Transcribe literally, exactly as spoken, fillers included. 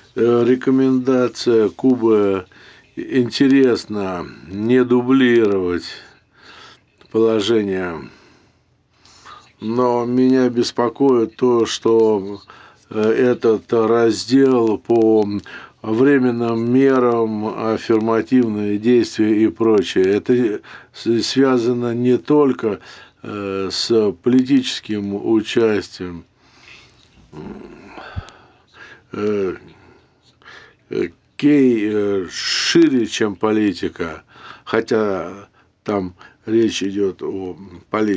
рекомендация Кубы интересно не дублировать положение, но меня беспокоит то, что этот раздел по временным мерам, аффирмативные действия и прочее, это связано не только с политическим участием, Кей шире, чем политика, хотя там речь идет о политике.